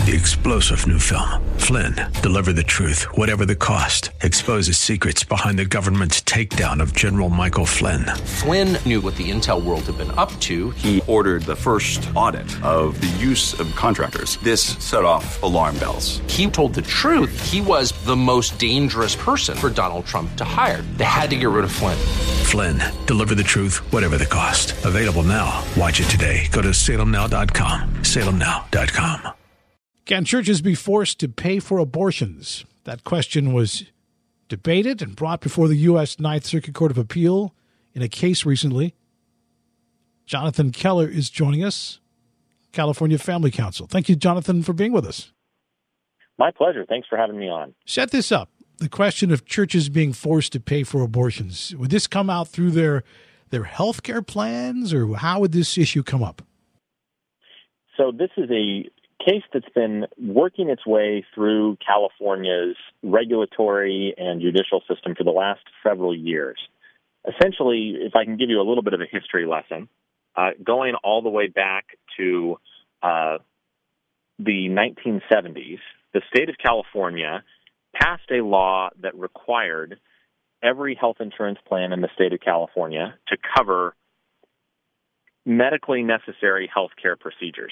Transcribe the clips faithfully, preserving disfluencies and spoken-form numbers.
The explosive new film, Flynn, deliver the truth, whatever the cost. Exposes secrets behind the government's takedown of General Michael Flynn. Flynn knew what the intel world had been up to. He ordered the first audit of the use of contractors. This set off alarm bells. He told the truth. He was the most dangerous person for Donald Trump to hire. They had to get rid of Flynn. Flynn, deliver the truth, whatever the cost. Available now. Watch it today. Go to salem now dot com. salem now dot com. Can churches be forced to pay for abortions? That question was debated and brought before the U S Ninth Circuit Court of Appeal in a case recently. Jonathan Keller is joining us, California Family Council. Thank you, Jonathan, for being with us. My pleasure. Thanks for having me on. Set this up. The question of churches being forced to pay for abortions. Would this come out through their their health care plans, or how would this issue come up? So this is a case that's been working its way through California's regulatory and judicial system for the last several years. Essentially, if I can give you a little bit of a history lesson, uh, going all the way back to uh, the nineteen seventies, the state of California passed a law that required every health insurance plan in the state of California to cover medically necessary health care procedures.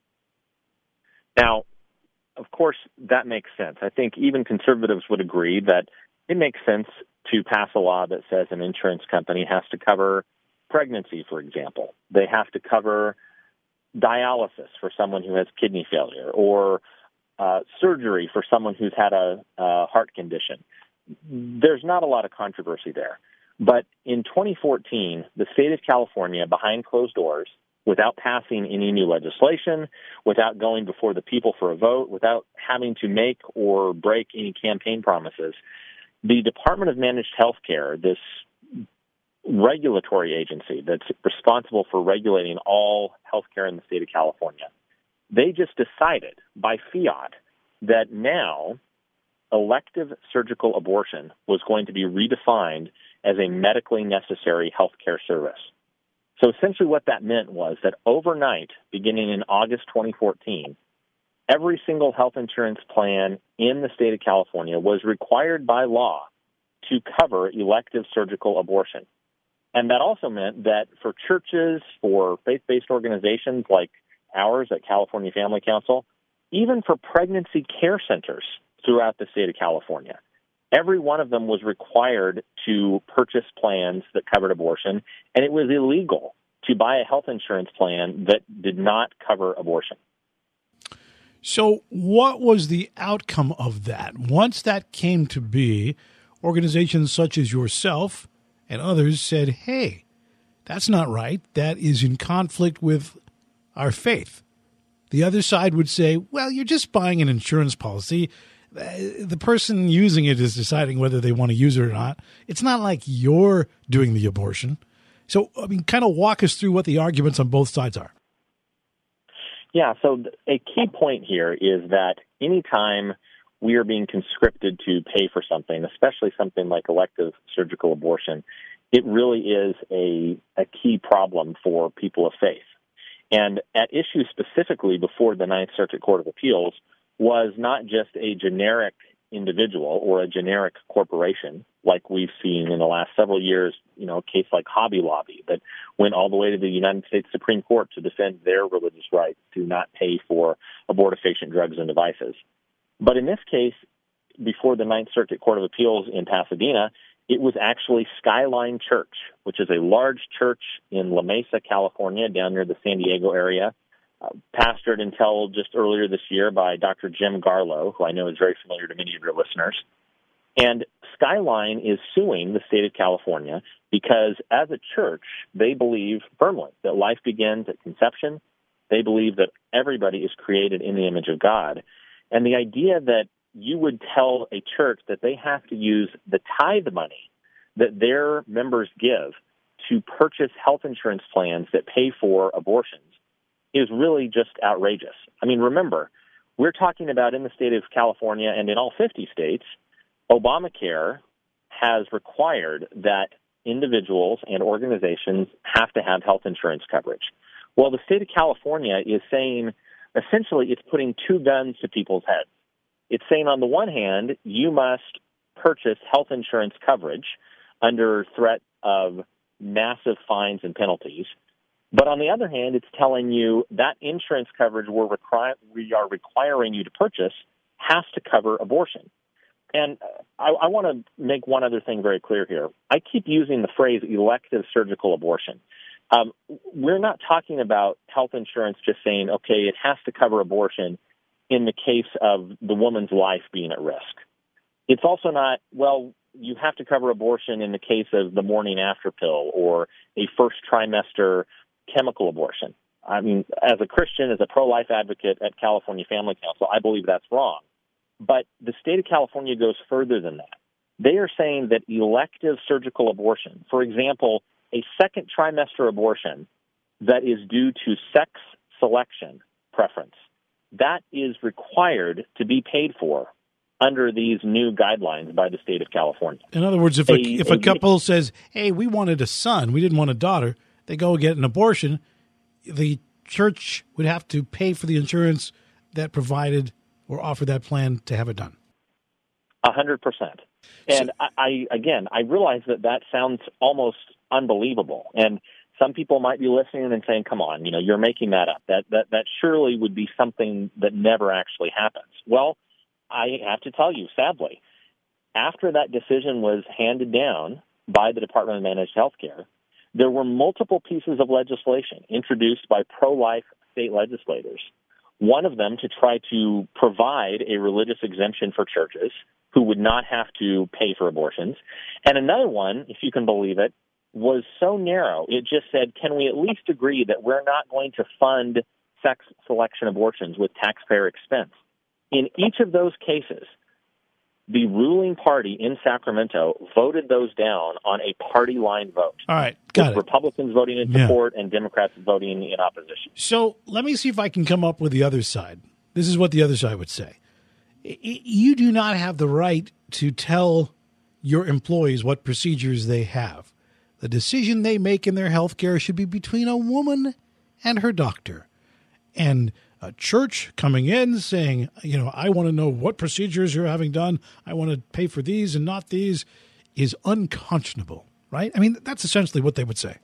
Now, of course, that makes sense. I think even conservatives would agree that it makes sense to pass a law that says an insurance company has to cover pregnancy, for example. They have to cover dialysis for someone who has kidney failure, or uh, surgery for someone who's had a, a heart condition. There's not a lot of controversy there. But in twenty fourteen, the state of California, behind closed doors, without passing any new legislation, without going before the people for a vote, without having to make or break any campaign promises, the Department of Managed Healthcare, this regulatory agency that's responsible for regulating all healthcare in the state of California, they just decided by fiat that now elective surgical abortion was going to be redefined as a medically necessary healthcare service. So essentially what that meant was that overnight, beginning in August twenty fourteen, every single health insurance plan in the state of California was required by law to cover elective surgical abortion. And that also meant that for churches, for faith-based organizations like ours at California Family Council, even for pregnancy care centers throughout the state of California, every one of them was required to purchase plans that covered abortion, and it was illegal to buy a health insurance plan that did not cover abortion. So what was the outcome of that? Once that came to be, organizations such as yourself and others said, hey, that's not right. That is in conflict with our faith. The other side would say, well, you're just buying an insurance policy. The person using it is deciding whether they want to use it or not. It's not like you're doing the abortion. So, I mean, kind of walk us through what the arguments on both sides are. Yeah, so a key point here is that anytime we are being conscripted to pay for something, especially something like elective surgical abortion, it really is a, a key problem for people of faith. And at issue specifically before the Ninth Circuit Court of Appeals was not just a generic individual or a generic corporation like we've seen in the last several years, you know, a case like Hobby Lobby that went all the way to the United States Supreme Court to defend their religious rights to not pay for abortifacient drugs and devices. But in this case, before the Ninth Circuit Court of Appeals in Pasadena, it was actually Skyline Church, which is a large church in La Mesa, California, down near the San Diego area, uh, pastored until just earlier this year by Doctor Jim Garlow, who I know is very familiar to many of your listeners. And Skyline is suing the state of California because as a church, they believe firmly that life begins at conception. They believe that everybody is created in the image of God. And the idea that you would tell a church that they have to use the tithe money that their members give to purchase health insurance plans that pay for abortions is really just outrageous. I mean, remember, we're talking about in the state of California and in all fifty states, Obamacare has required that individuals and organizations have to have health insurance coverage. Well, the state of California is saying essentially it's putting two guns to people's heads. It's saying on the one hand, you must purchase health insurance coverage under threat of massive fines and penalties. But on the other hand, it's telling you that insurance coverage we're requi- we are requiring you to purchase has to cover abortion. And I, I want to make one other thing very clear here. I keep using the phrase elective surgical abortion. Um, we're not talking about health insurance just saying, okay, it has to cover abortion in the case of the woman's life being at risk. It's also not, well, you have to cover abortion in the case of the morning after pill or a first trimester chemical abortion. I mean, as a Christian, as a pro-life advocate at California Family Council, I believe that's wrong. But the state of California goes further than that. They are saying that elective surgical abortion, for example, a second trimester abortion that is due to sex selection preference, that is required to be paid for under these new guidelines by the state of California. In other words, if a, a if a couple says, hey, we wanted a son, we didn't want a daughter, they go get an abortion, the church would have to pay for the insurance that provided or offered that plan to have it done. A hundred percent. And so, I, I, again, I realize that that sounds almost unbelievable. And some people might be listening and saying, come on, you know, you're making that up. That, that, that surely would be something that never actually happens. Well, I have to tell you, sadly, after that decision was handed down by the Department of Managed Health Care, there were multiple pieces of legislation introduced by pro-life state legislators. One of them to try to provide a religious exemption for churches who would not have to pay for abortions. And another one, if you can believe it, was so narrow, it just said, can we at least agree that we're not going to fund sex selection abortions with taxpayer expense? In each of those cases, the ruling party in Sacramento voted those down on a party line vote. All right, got it. Republicans voting in support yeah. and Democrats voting in opposition. So let me see if I can come up with the other side. This is what the other side would say. You do not have the right to tell your employees what procedures they have. The decision they make in their health care should be between a woman and her doctor. And a church coming in saying, you know, I want to know what procedures you're having done. I want to pay for these and not these is unconscionable, right? I mean, that's essentially what they would say.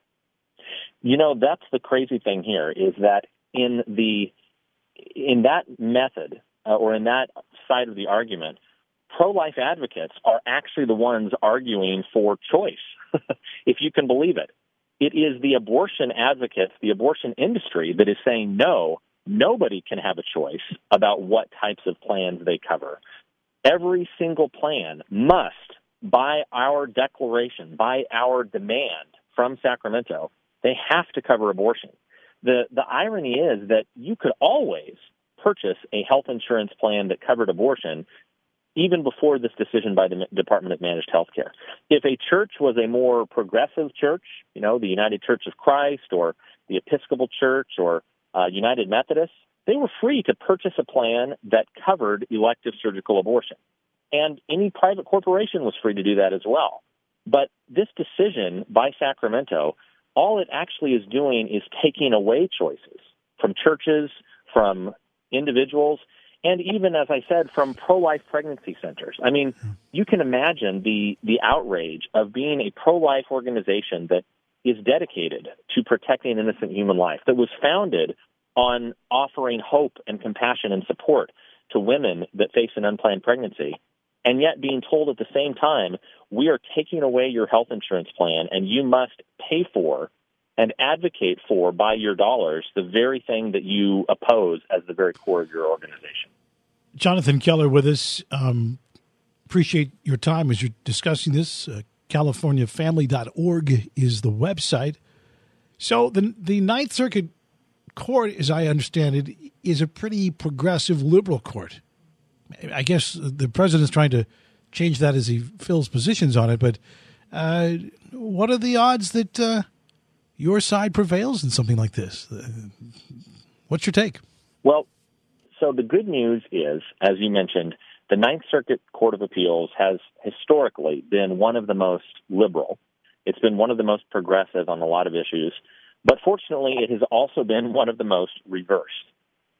You know, that's the crazy thing here is that in the in that method uh, or in that side of the argument, pro-life advocates are actually the ones arguing for choice, if you can believe it. It is the abortion advocates, the abortion industry that is saying, no, nobody can have a choice about what types of plans they cover. Every single plan must, by our declaration, by our demand from Sacramento, they have to cover abortion. The the irony is that you could always purchase a health insurance plan that covered abortion even before this decision by the Department of Managed Health Care. If a church was a more progressive church, you know, the United Church of Christ or the Episcopal Church or uh, United Methodist, they were free to purchase a plan that covered elective surgical abortion. And any private corporation was free to do that as well. But this decision by Sacramento, all it actually is doing is taking away choices from churches, from individuals, and even, as I said, from pro-life pregnancy centers. I mean, you can imagine the, the outrage of being a pro-life organization that is dedicated to protecting innocent human life, that was founded on offering hope and compassion and support to women that face an unplanned pregnancy, and yet being told at the same time, we are taking away your health insurance plan and you must pay for and advocate for, by your dollars, the very thing that you oppose as the very core of your organization. Jonathan Keller with us. Um, appreciate your time as you're discussing this. Uh, California Family dot org is the website. So the the Ninth Circuit Court, as I understand it, is a pretty progressive liberal court. I guess the president's trying to change that as he fills positions on it, but uh, what are the odds that uh, your side prevails in something like this? What's your take? Well, so the good news is, as you mentioned, the Ninth Circuit Court of Appeals has historically been one of the most liberal. It's been one of the most progressive on a lot of issues, but fortunately it has also been one of the most reversed.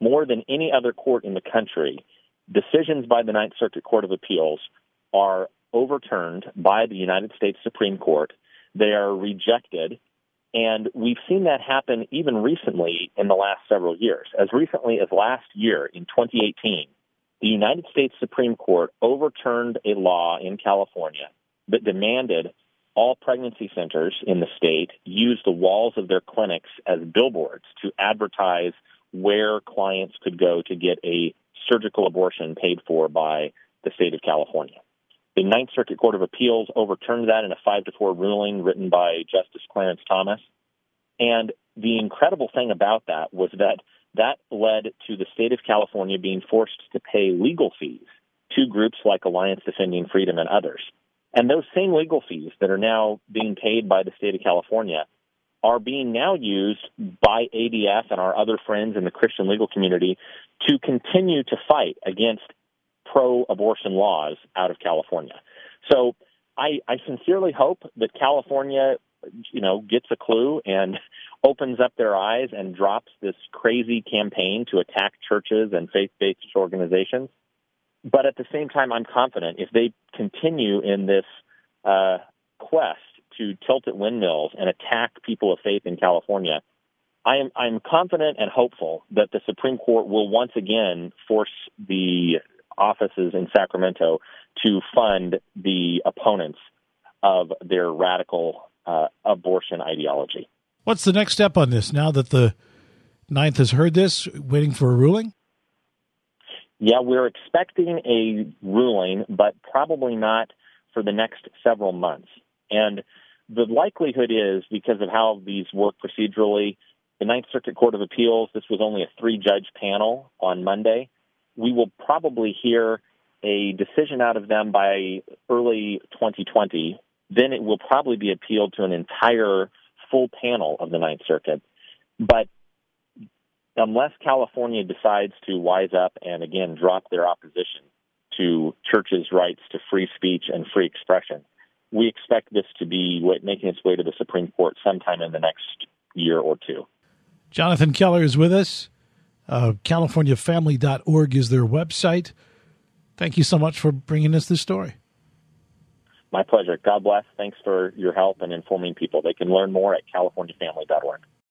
more than any other court in the country, decisions by the Ninth Circuit Court of Appeals are overturned by the United States Supreme Court. They are rejected. And we've seen that happen even recently in the last several years. As recently as last year, in twenty eighteen, the United States Supreme Court overturned a law in California that demanded all pregnancy centers in the state use the walls of their clinics as billboards to advertise where clients could go to get a surgical abortion paid for by the state of California. The Ninth Circuit Court of Appeals overturned that in a five to four ruling written by Justice Clarence Thomas. And the incredible thing about that was that that led to the state of California being forced to pay legal fees to groups like Alliance Defending Freedom and others. And those same legal fees that are now being paid by the state of California are being now used by A D F and our other friends in the Christian legal community to continue to fight against pro-abortion laws out of California. So I, I sincerely hope that California, you know, gets a clue and opens up their eyes and drops this crazy campaign to attack churches and faith-based organizations. But at the same time, I'm confident if they continue in this uh, quest to tilt at windmills and attack people of faith in California, I am I'm confident and hopeful that the Supreme Court will once again force the offices in Sacramento to fund the opponents of their radical uh, abortion ideology. What's the next step on this now that the Ninth has heard this, waiting for a ruling? Yeah, we're expecting a ruling, but probably not for the next several months. And the likelihood is, because of how these work procedurally, the Ninth Circuit Court of Appeals, this was only a three-judge panel on Monday. We will probably hear a decision out of them by early twenty twenty. Then it will probably be appealed to an entire full panel of the Ninth Circuit. But unless California decides to wise up and, again, drop their opposition to churches' rights to free speech and free expression, we expect this to be making its way to the Supreme Court sometime in the next year or two. Jonathan Keller is with us. Uh, California Family dot org is their website. Thank you so much for bringing us this story. My pleasure. God bless. Thanks for your help and informing people. They can learn more at California Family dot org.